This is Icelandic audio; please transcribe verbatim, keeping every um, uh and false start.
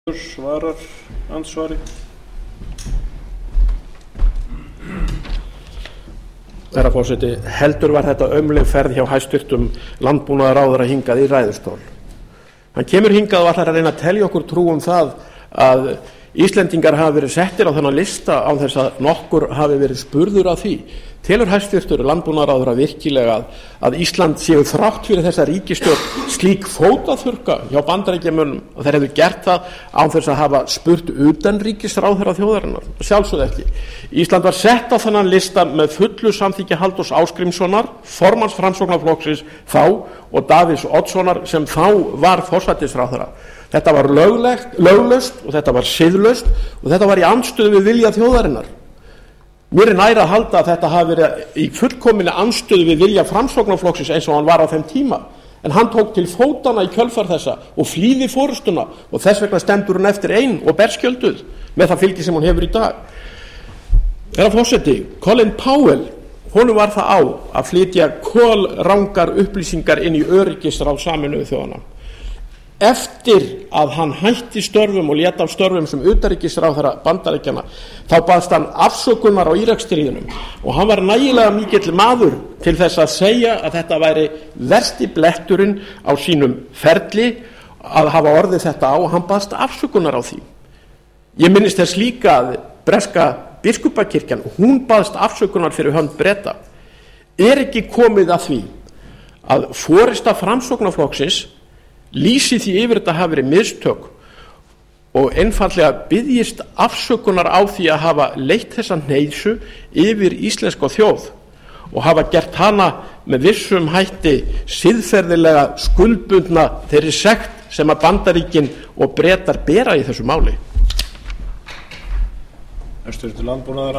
svarar andsvari. Herra forseti, heldur var þetta aumleg ferð hjá hæstvirtum landbúnaðarráðherra hingað í ræðustól. Hann kemur hingað og ætlar að reyna að telja okkur trú um það að Íslendingar hafi verið settir á þennan lista án þess að nokkur hafi verið spurður af því. Telur hæstvirtur landbúnaðarráðherra virkilega að, að Ísland séu þrátt fyrir þessa ríkisstjórn slík fótaþurrka hjá Bandaríkjamönnum og þeir hefðu gert það án þess að hafa spurt utanríkisráðherra þjóðarinnar? Sjálfsögðu ekki. Ísland var sett á þennan lista með fullu samþykki Halldórs Ásgrímssonar, formanns Framsóknarflokksins þá, og Davíðs Oddssonar sem þá var forsætisráðherra. Þetta var löglegt, löglaust og þetta var siðlaust og þetta var í andstöðu við vilja þjóðarinnar. Mér er nær að halda að þetta hafi verið í fullkominni andstöðu við vilja Framsóknarflokksins eins og hann var á þeim tíma. En hann tók til fótanna í kjölfar þessa og flýði forystuna og þess vegna stendur hún eftir ein og berskjölduð með það fylgi sem hún hefur í dag. Herra forseti, Colin Powell, honum var það á að flytja kolrangar upplýsingar inn í öryggisráð Sameinuðu þjóðanna. Eftir að hann hætti störfum og lét af störfum sem utanríkisráðherra Bandaríkjanna þá baðst hann afsökunar á Íraksstríðinu og hann var nægilega mikill maður til þess að segja að þetta væri versti bletturinn á sínum ferli að hafa orðið þetta á og hann baðst afsökunar á því. Ég minnist þess líka að breska biskupakirkjan, hún baðst afsökunar fyrir hönd Breta. Er ekki komið að því að forysta Framsóknarflokksins lýsi því yfir þetta hafi verið mistök og einfaldlega biðjist afsökunar á því að hafa leitt þessa hneisu yfir íslenska þjóð og hafa gert hana með vissum hætti siðferðilega skuldbundna þeirri sekt sem að Bandaríkin og Bretar bera í þessu máli. Hæstvirtur landbúnaðar